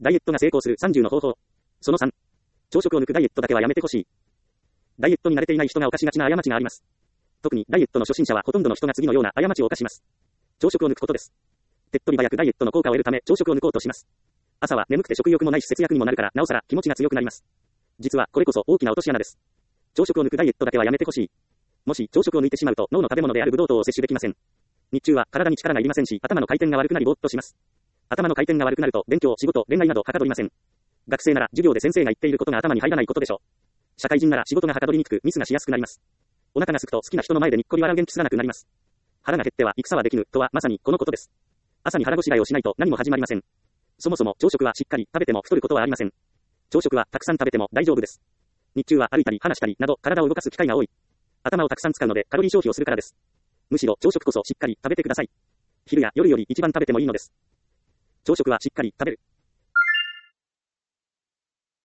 ダイエットが成功する30の方法。その3。朝食を抜くダイエットだけはやめてほしい。ダイエットに慣れていない人が犯しがちな過ちがあります。特にダイエットの初心者はほとんどの人が次のような過ちを犯します。朝食を抜くことです。手っ取り早くダイエットの効果を得るため朝食を抜こうとします。朝は眠くて食欲もないし節約にもなるからなおさら気持ちが強くなります。実はこれこそ大きな落とし穴です。朝食を抜くダイエットだけはやめてほしい。もし朝食を抜いてしまうと脳の食べ物であるブドウ糖を摂取できません。日中は体に力がいりませんし頭の回転が悪くなりぼーっとします。頭の回転が悪くなると勉強、仕事、恋愛などはかどりません。学生なら授業で先生が言っていることが頭に入らないことでしょう。社会人なら仕事がはかどりにくくミスがしやすくなります。お腹が空くと好きな人の前でにっこり笑う元気すらなくなります。腹が減っては戦はできぬとはまさにこのことです。朝に腹ごしらえをしないと何も始まりません。そもそも朝食はしっかり食べても太ることはありません。朝食はたくさん食べても大丈夫です。日中は歩いたり話したりなど体を動かす機会が多い。頭をたくさん使うのでカロリー消費をするからです。むしろ朝食こそしっかり食べてください。昼や夜より一番食べてもいいのです。朝食はしっかり食べる。